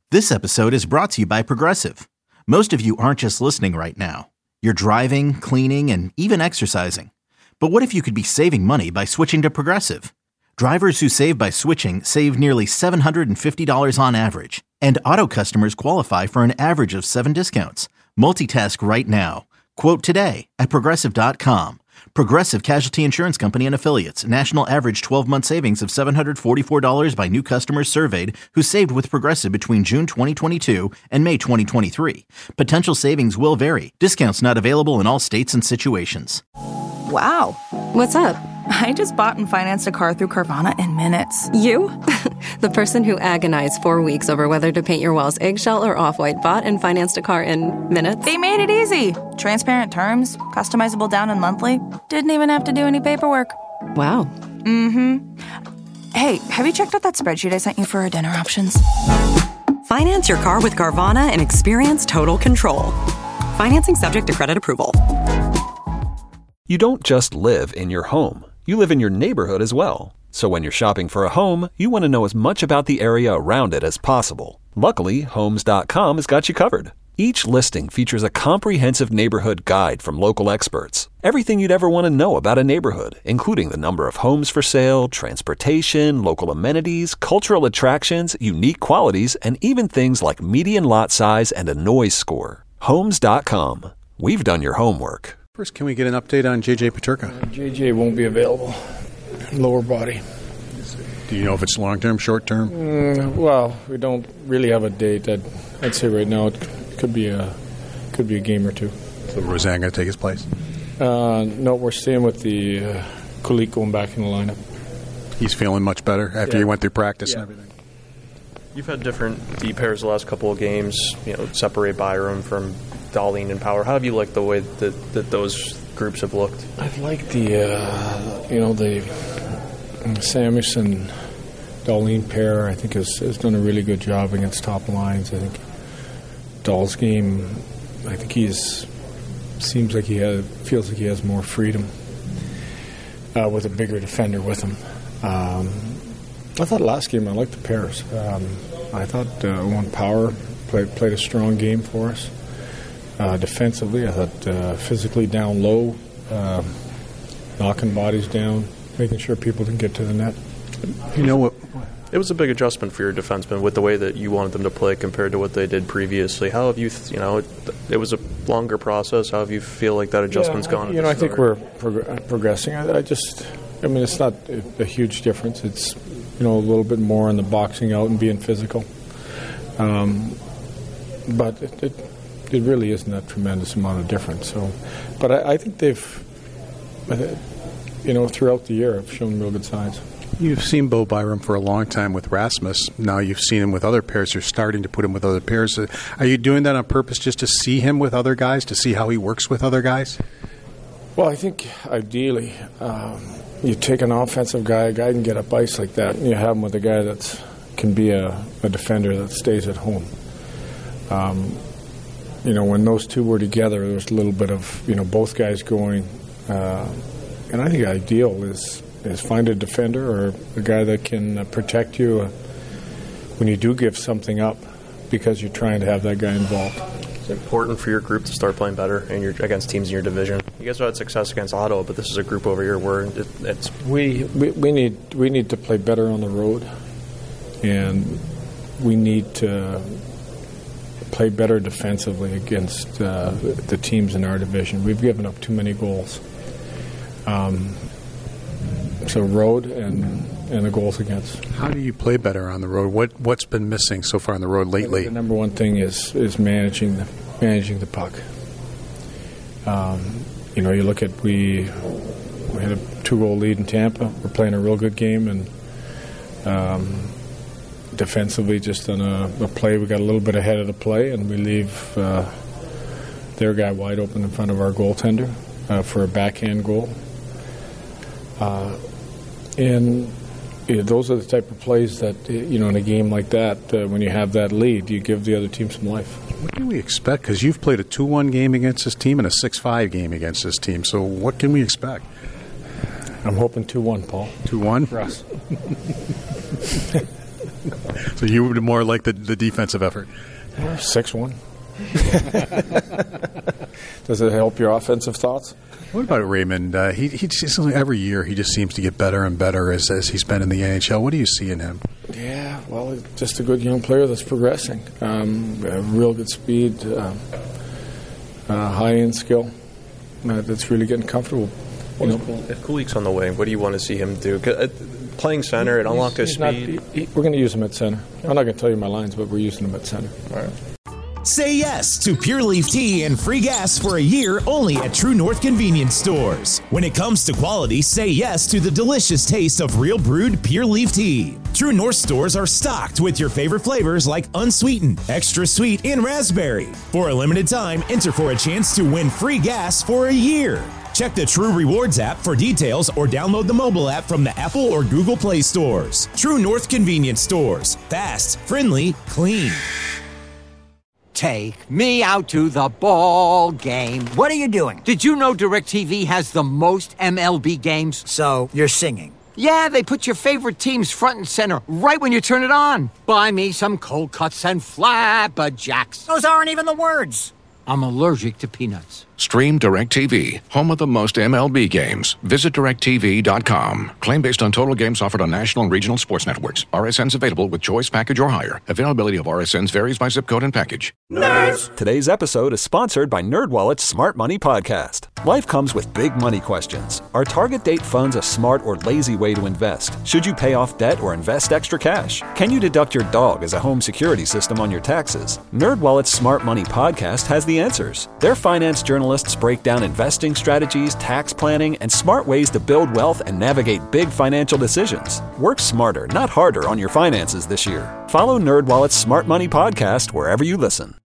This episode is brought to you by Progressive. Most of you aren't just listening right now. You're driving, cleaning, and even exercising. But what if you could be saving money by switching to Progressive? Drivers who save by switching save nearly $750 on average. And auto customers qualify for an average of 7 discounts. Multitask right now. Quote today at Progressive.com. Progressive Casualty Insurance Company and Affiliates. National average 12-month savings of $744 by new customers surveyed who saved with Progressive between June 2022 and May 2023. Potential savings will vary. Discounts not available in all states and situations. Wow. What's up? I just bought and financed a car through Carvana in minutes. You? The person who agonized 4 weeks over whether to paint your walls eggshell or off-white bought and financed a car in minutes? They made it easy. Transparent terms, customizable down and monthly. Didn't even have to do any paperwork. Wow. Mm-hmm. Hey, have you checked out that spreadsheet I sent you for our dinner options? Finance your car with Carvana and experience total control. Financing subject to credit approval. You don't just live in your home. You live in your neighborhood as well. So when you're shopping for a home, you want to know as much about the area around it as possible. Luckily, Homes.com has got you covered. Each listing features a comprehensive neighborhood guide from local experts. Everything you'd ever want to know about a neighborhood, including the number of homes for sale, transportation, local amenities, cultural attractions, unique qualities, and even things like median lot size and a noise score. Homes.com. We've done your homework. First, can we get an update on J.J. Peterka? J.J. won't be available. Lower body. Do you know if it's long-term, short-term? Well, we don't really have a date. I'd say right now it could be a game or two. So Roseanne going to take his place? No, we're staying with the Kulik going back in the lineup. He's feeling much better after he went through practice and everything. You've had different D pairs the last couple of games. Separate Byram from Dahlin and Power. How have you liked the way that those groups have looked? I've liked the Samus and Dahlin pair. I think has done a really good job against top lines. I think Dahl's game, I think feels like he has more freedom with a bigger defender with him. I thought last game I liked the pairs. I thought Owen Power played a strong game for us. Defensively, I thought physically down low, knocking bodies down, making sure people didn't get to the net. You know what? It was a big adjustment for your defensemen with the way that you wanted them to play compared to what they did previously. How have you, it was a longer process. How have you feel like that adjustment's gone? I think we're progressing. It's not a huge difference. It's, a little bit more on the boxing out and being physical. But it really isn't a tremendous amount of difference. So, but I think they've, throughout the year, have shown real good signs. You've seen Bo Byram for a long time with Rasmus. Now you've seen him with other pairs. You're starting to put him with other pairs. Are you doing that on purpose just to see him with other guys, to see how he works with other guys? Well, I think ideally you take an offensive guy, a guy can get up ice like that, and you have him with a guy that can be a defender that stays at home. When those two were together, there was a little bit of, both guys going. And I think ideal is find a defender or a guy that can protect you when you do give something up because you're trying to have that guy involved. It's important for your group to start playing better against teams in your division. You guys have had success against Ottawa, but this is a group over here where it's... We need to play better on the road, and we need to play better defensively against the teams in our division. We've given up too many goals. So road and the goals against. How do you play better on the road? What's been missing so far on the road lately? The number one thing is managing the puck. You look at we had a 2-goal lead in Tampa. We're playing a real good game, and defensively, just on a play, we got a little bit ahead of the play, and we leave their guy wide open in front of our goaltender for a backhand goal. And those are the type of plays that, in a game like that, when you have that lead, you give the other team some life. What can we expect? Because you've played a 2-1 game against this team and a 6-5 game against this team. So what can we expect? I'm hoping 2-1, Paul. 2-1? For us. So you would more like the defensive effort? 6-1. Does it help your offensive thoughts? What about Raymond? He just, every year he just seems to get better and better as he's been in the NHL. What do you see in him? Yeah, well, just a good young player that's progressing. Real good speed, high-end skill. That's really getting comfortable. If Kulik's on the way, what do you want to see him do? Playing center, it unlocked his speed. We're going to use him at center. I'm not going to tell you my lines, but we're using him at center. All right. Say yes to Pure Leaf Tea and free gas for a year only at True North Convenience Stores. When it comes to quality, say yes to the delicious taste of real brewed Pure Leaf Tea. True North stores are stocked with your favorite flavors like unsweetened, extra sweet, and raspberry. For a limited time, enter for a chance to win free gas for a year. Check the True Rewards app for details or download the mobile app from the Apple or Google Play stores. True North Convenience Stores. Fast, friendly, clean. Take me out to the ball game. What are you doing? Did you know DirecTV has the most MLB games? So, you're singing. Yeah, they put your favorite teams front and center right when you turn it on. Buy me some cold cuts and flapjacks. Those aren't even the words. I'm allergic to peanuts. Stream DirecTV, home of the most MLB games. Visit DirecTV.com. Claim based on total games offered on national and regional sports networks. RSNs available with choice package or higher. Availability of RSNs varies by zip code and package. Nerds! Today's episode is sponsored by NerdWallet's Smart Money Podcast. Life comes with big money questions. Are target date funds a smart or lazy way to invest? Should you pay off debt or invest extra cash? Can you deduct your dog as a home security system on your taxes? NerdWallet's Smart Money Podcast has the answers. Their finance journalists break down investing strategies, tax planning, and smart ways to build wealth and navigate big financial decisions. Work smarter, not harder on your finances this year. Follow NerdWallet's Smart Money Podcast wherever you listen.